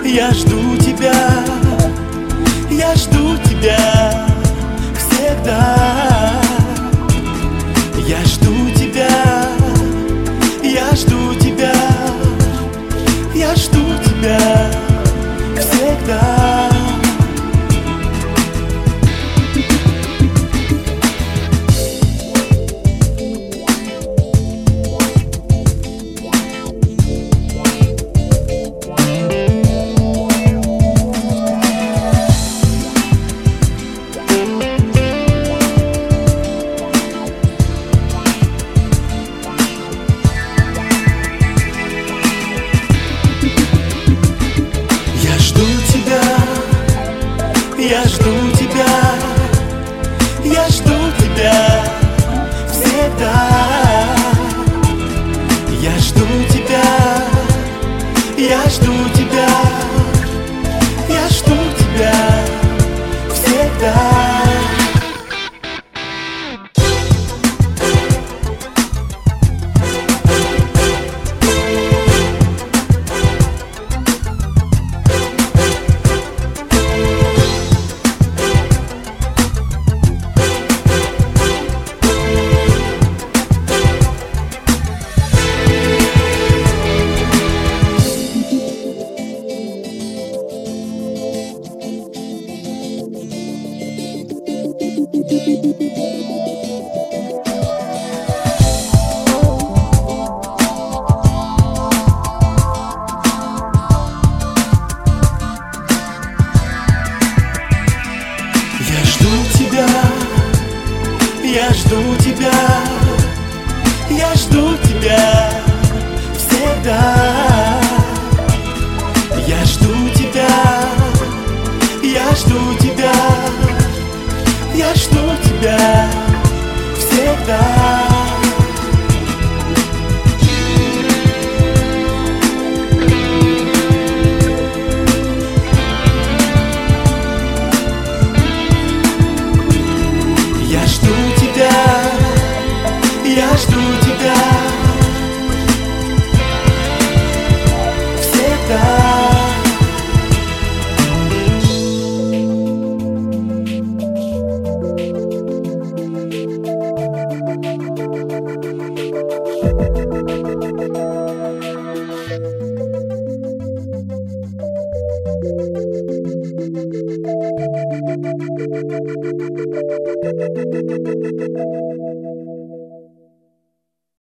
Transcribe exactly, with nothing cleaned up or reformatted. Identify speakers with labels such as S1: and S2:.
S1: Я жду тебя, я жду тебя всегда. Я жду тебя, я жду тебя, я жду тебя всегда. Я жду тебя, я жду тебя всегда. Я жду тебя, я жду тебя, я жду тебя всегда. Я жду тебя, я жду тебя, я жду тебя всегда. Я жду тебя, я жду тебя, я жду тебя всегда. Я жду тебя, я жду тебя.